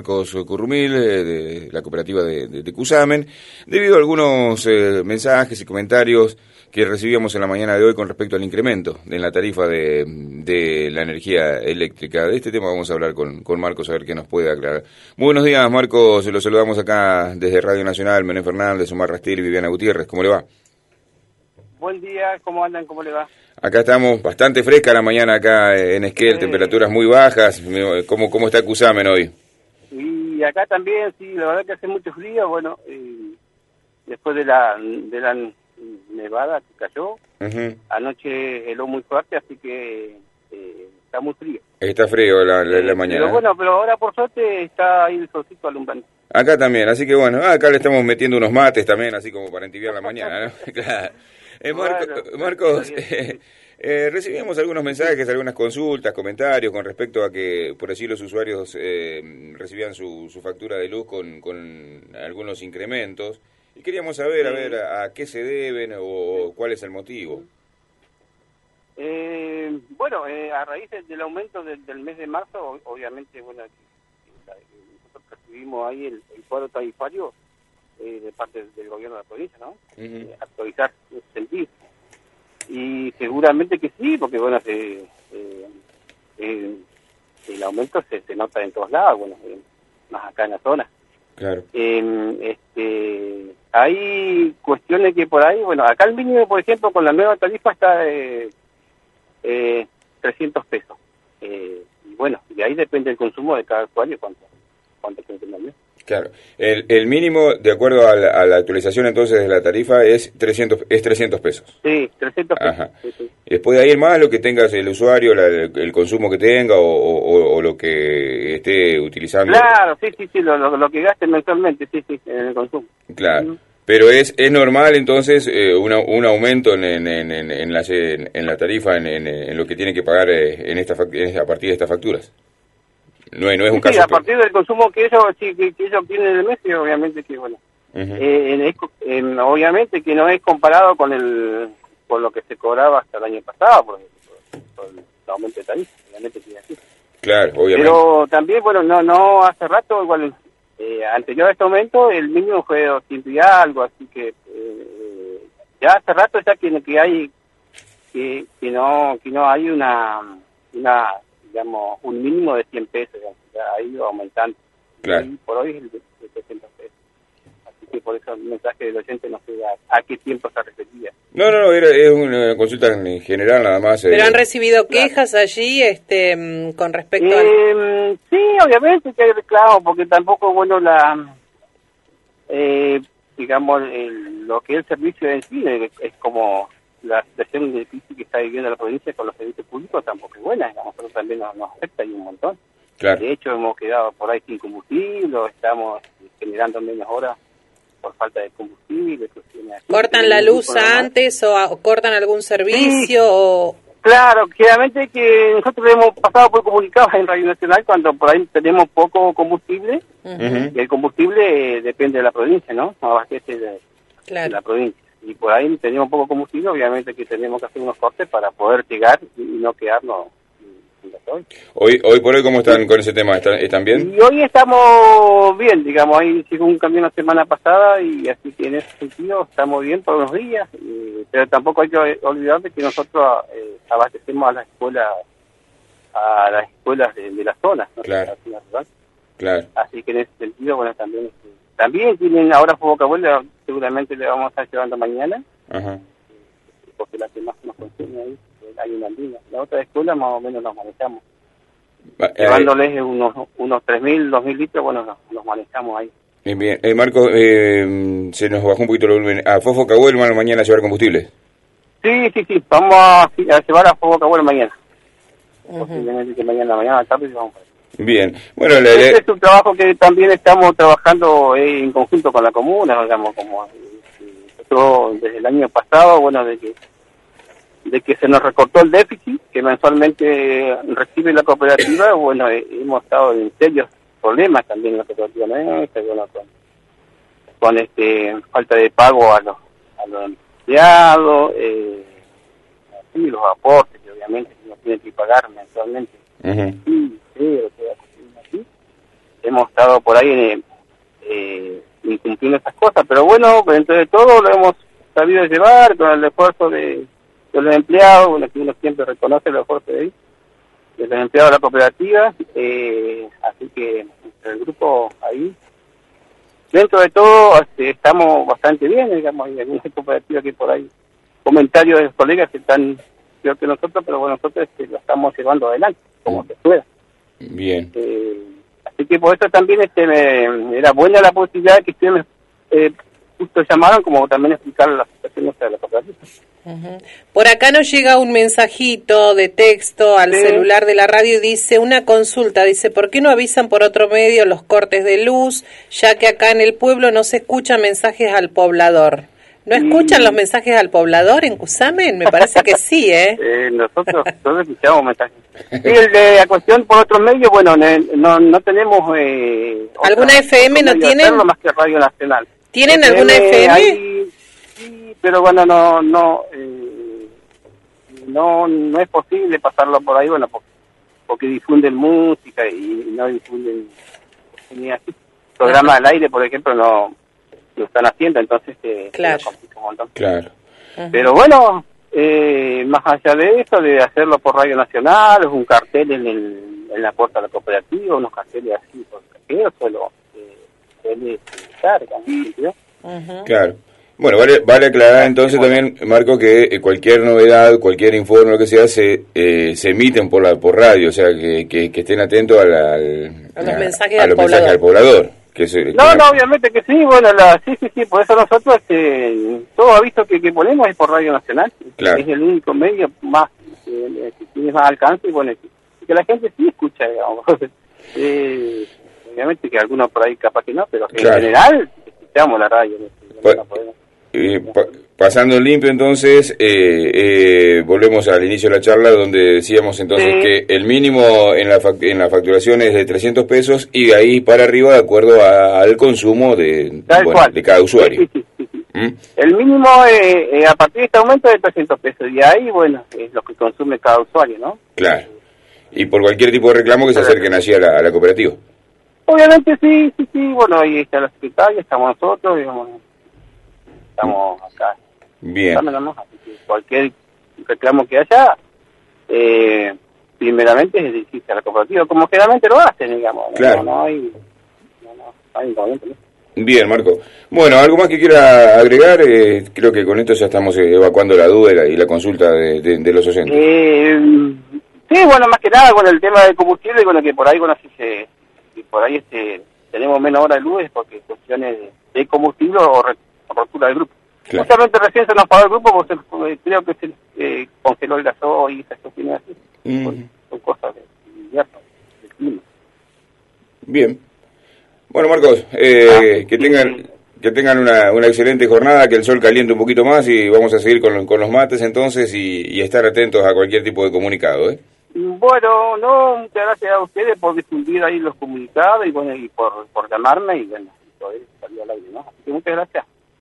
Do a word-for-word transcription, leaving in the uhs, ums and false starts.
Marcos Currumil, eh, de la cooperativa de, de, de Cusamen, debido a algunos eh, mensajes y comentarios que recibíamos en la mañana de hoy con respecto al incremento de la tarifa de, de la energía eléctrica. De este tema vamos a hablar con, con Marcos, a ver qué nos puede aclarar. Muy buenos días, Marcos, los saludamos acá desde Radio Nacional, Menem Fernández, Omar Rastil y Viviana Gutiérrez, ¿cómo le va? Buen día, ¿cómo andan? ¿Cómo le va? Acá estamos bastante fresca la mañana acá en Esquel, eh, temperaturas muy bajas. ¿Cómo, cómo está Cusamen hoy? Y acá también, sí, la verdad que hace mucho frío, bueno, eh, después de la de la nevada que cayó, uh-huh. Anoche heló muy fuerte, así que eh, está muy frío. Está frío la, la, la mañana. Pero bueno, pero ahora por suerte está ahí el solcito alumbrando. Acá también, así que bueno, acá le estamos metiendo unos mates también, así como para entibiar la mañana, ¿no? Claro. Eh, Marco, bueno, Marcos, eh, eh, recibimos algunos mensajes, algunas consultas, comentarios con respecto a que, por así los usuarios eh, recibían su, su factura de luz con, con algunos incrementos y queríamos saber, a ver, a, a qué se deben o cuál es el motivo. Eh, bueno, eh, a raíz del aumento del, del mes de marzo, obviamente, bueno, nosotros recibimos ahí el, el cuadro tarifario Eh, de parte del gobierno de la provincia, ¿no? Uh-huh. Eh, actualizar ese sentido. Y seguramente que sí, porque bueno, se, eh, eh, el aumento se, se nota en todos lados, bueno, eh, más acá en la zona. Claro. Eh, este, hay cuestiones que por ahí, bueno, acá el mínimo, por ejemplo, con la nueva tarifa está de eh, trescientos pesos. Eh, y bueno, de ahí depende el consumo de cada usuario, cuánto, cuánto consume al mes. Claro. El, el mínimo, de acuerdo a la, a la actualización entonces de la tarifa, es trescientos es trescientos pesos. Sí, trescientos pesos. Ajá. Sí, sí. Y después de ahí más lo que tengas el usuario, la, el, el consumo que tenga o, o, o lo que esté utilizando. Claro, sí, sí, sí, lo, lo, lo que gaste mensualmente, sí, sí, en el consumo. Claro. Uh-huh. Pero es es normal entonces eh, una, un aumento en en, en, en, la, en, en la tarifa, en, en, en lo que tiene que pagar eh, en esta a partir de estas facturas. No, no es un sí, caso sí, a partir del consumo que ellos sí, que, que ellos obtienen en el mes, y obviamente que bueno, uh-huh. eh, es, eh, obviamente que no es comparado con el con lo que se cobraba hasta el año pasado por, por, por el aumento de tarifa, obviamente que es así. Claro, obviamente. Pero también bueno, no no hace rato igual eh, anterior a este aumento el mínimo fue doscientos y algo, así que eh, ya hace rato ya que, que hay que, que no que no hay una una digamos, un mínimo de cien pesos, digamos, ya ha ido aumentando. Claro. Y por hoy es el de setecientos pesos. Así que por eso el mensaje del oyente no sé a, a qué tiempo se refería. No, no, no, era, es una consulta en general nada más. Eh. ¿Pero han recibido quejas claro. allí este con respecto eh, a...? Sí, obviamente que hay reclamos, porque tampoco, bueno, la... Eh, digamos, el, lo que es el servicio en sí es, es como... La situación difícil que está viviendo la provincia con los servicios públicos tampoco es buena, a nosotros también nos, nos afecta y un montón. Claro. De hecho, hemos quedado por ahí sin combustible, estamos generando menos horas por falta de combustible. ¿Cortan la luz antes o, o cortan algún servicio? Sí. O... Claro, claramente que nosotros hemos pasado por comunicados en Radio Nacional cuando por ahí tenemos poco combustible, uh-huh. y el combustible eh, depende de la provincia, ¿no? No abastece de, claro. de la provincia. Y por ahí tenemos poco combustible, obviamente que tenemos que hacer unos cortes para poder llegar y no quedarnos sin gasoil. Hoy, hoy por hoy, ¿cómo están con ese tema? ¿Están, están bien? Y hoy estamos bien, digamos, ahí hicimos un cambio la semana pasada y así que en ese sentido estamos bien por unos días, y, pero tampoco hay que olvidar de que nosotros eh, abastecemos a las escuelas a las escuelas de, de la zona, ¿no? Claro. Claro. Así que en ese sentido, bueno, también... También tienen ahora Fobocabuela, seguramente le vamos a estar llevando mañana. Ajá. Porque la que más nos consume ahí, hay una línea. La otra escuela más o menos nos manejamos. Eh, Llevándoles unos unos tres mil, dos mil litros, bueno, nos, nos manejamos ahí. Bien, bien. Eh, Marco, eh, se nos bajó un poquito el volumen. ¿A Fobocabuela mañana a llevar combustible? Sí, sí, sí. Vamos a, a llevar a Fobocabuela mañana. Uh-huh. Posiblemente que mañana, mañana a la tarde vamos para allá. Bien, bueno, le, este le... es un trabajo que también estamos trabajando eh, en conjunto con la comuna, digamos, como eh, nosotros desde el año pasado, bueno, de que de que se nos recortó el déficit que mensualmente recibe la cooperativa, bueno, eh, hemos estado en serios problemas también en la cooperativa, ¿no? Bueno, con, con este falta de pago a los a los empleados, eh, así, los aportes que obviamente se nos tienen que pagar mensualmente. Uh-huh. Sí, sí, o sea, así. hemos estado por ahí eh, eh, incumpliendo esas cosas, pero bueno, dentro de todo lo hemos sabido llevar con el esfuerzo de, de los empleados, bueno, que uno siempre reconoce el esfuerzo de, ahí, de los empleados de la cooperativa, eh, así que el grupo ahí, dentro de todo, este, estamos bastante bien, digamos, hay algunas cooperativas que por ahí, comentarios de los colegas que están peor que nosotros, pero bueno, nosotros este, lo estamos llevando adelante, como se pueda. Bien. Eh, así que por eso también este me, era buena la posibilidad de que ustedes eh, justo llamaron, como también explicar la situación de la cooperativa. Uh-huh. Por acá nos llega un mensajito de texto al sí. celular de la radio y dice, una consulta, dice, ¿por qué no avisan por otro medio los cortes de luz, ya que acá en el pueblo no se escuchan mensajes al poblador? ¿No escuchan y... los mensajes al poblador en Cusamen? Me parece que sí, ¿eh? eh nosotros todos escuchamos mensajes. Y el de la cuestión por otro medio, bueno, no, no tenemos... Eh, ¿Alguna otra, F M no tienen? Hacerlo, más que Radio Nacional. ¿Tienen F M, alguna F M? Hay, sí, pero bueno, no no, eh, no no es posible pasarlo por ahí, bueno, porque, porque difunden música y no difunden ni así. Programas al aire, por ejemplo, no lo están haciendo, entonces eh, claro. se complica un montón. Claro. Uh-huh. Pero bueno, eh, más allá de eso, de hacerlo por Radio Nacional, un cartel en, el, en la puerta de la cooperativa, unos carteles así por cajeros, solo eh, se cargan, ¿no? Uh-huh. Claro. Bueno, vale, vale aclarar entonces también, Marco, que eh, cualquier novedad, cualquier informe, lo que sea, se eh, se emiten por la por radio, o sea, que, que, que estén atentos al, al, a los mensajes, a, al, a los poblador. mensajes al poblador. Que se, no, que no, obviamente que sí, bueno, la, sí, sí, sí, por eso nosotros, este, todo aviso que, que ponemos es por Radio Nacional, claro. Es el único medio más, eh, que tiene más alcance, y bueno, que, que la gente sí escucha, digamos, eh, obviamente que algunos por ahí capaz que no, pero en claro. general escuchamos la radio. Pa eh, pa pasando limpio entonces, eh, eh, volvemos al inicio de la charla donde decíamos entonces sí. que el mínimo en la, en la facturación es de trescientos pesos y de ahí para arriba de acuerdo a, al consumo de, bueno, de cada usuario. Sí, sí, sí, sí. ¿Mm? El mínimo eh, eh, a partir de este aumento es de trescientos pesos y ahí, bueno, es lo que consume cada usuario, ¿no? Claro. Y por cualquier tipo de reclamo que se acerquen allí a la, a la cooperativa. Obviamente sí, sí, sí, bueno, ahí está la secretaria, estamos nosotros, digamos, estamos acá. Bien. Así que cualquier reclamo que haya, eh, primeramente es dirigirse a la cooperativa, como generalmente lo hacen, digamos. Claro. No, no hay, no, no, no hay inconveniente, ¿no? Bien, Marco. Bueno, ¿algo más que quiera agregar? Eh, creo que con esto ya estamos evacuando la duda y la, y la consulta de, de, de los oyentes. Eh, sí, bueno, más que nada con el tema del combustible, bueno, que por ahí, bueno, si se, si por ahí este tenemos menos horas de luz es porque cuestiones de, de combustible o, re, o rotura del grupo. Claro. Justamente recién se nos pagó el grupo porque se, creo que se eh, congeló el gasoil y esas cuestiones así. Mm. Son, son cosas de invierno, de clima. Bien. Bueno, Marcos, eh, ah, que tengan sí. que tengan una, una excelente jornada, que el sol caliente un poquito más y vamos a seguir con, con los mates entonces y, y estar atentos a cualquier tipo de comunicado, ¿eh? Bueno, no, muchas gracias a ustedes por difundir ahí los comunicados y bueno, y por, por llamarme y bueno, poder salir al aire, ¿no? Así que muchas gracias.